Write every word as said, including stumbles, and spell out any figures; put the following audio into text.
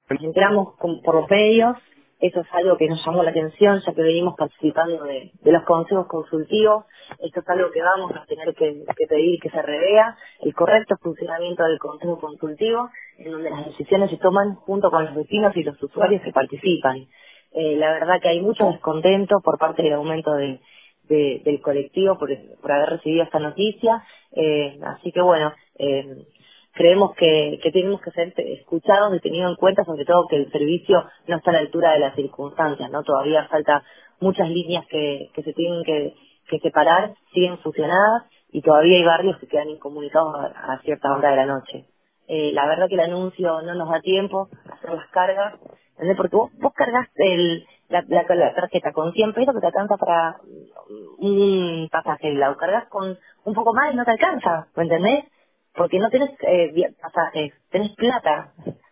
Nos enteramos con- por los medios, eso es algo que nos llamó la atención, ya que venimos participando de, de los consejos consultivos. Esto es algo que vamos a tener que, que pedir que se revea, el correcto funcionamiento del consejo consultivo, en donde las decisiones se toman junto con los vecinos y los usuarios que participan. Eh, la verdad que hay mucho descontento por parte del aumento de, de- del colectivo por, por haber recibido esta noticia, eh, así que bueno, eh, creemos que, que tenemos que ser escuchados y tenido en cuenta sobre todo que el servicio no está a la altura de las circunstancias, ¿no? Todavía falta muchas líneas que, que se tienen que, que separar, siguen fusionadas y todavía hay barrios que quedan incomunicados a, a cierta hora de la noche. Eh, la verdad que el anuncio no nos da tiempo a hacer las cargas, ¿entendés? Porque vos, vos cargas el, la, la, la tarjeta con cien pesos que te alcanza para un pasaje, la cargas con un poco más y no te alcanza, ¿me entendés? Porque no tenés eh, via- pasajes, tenés plata.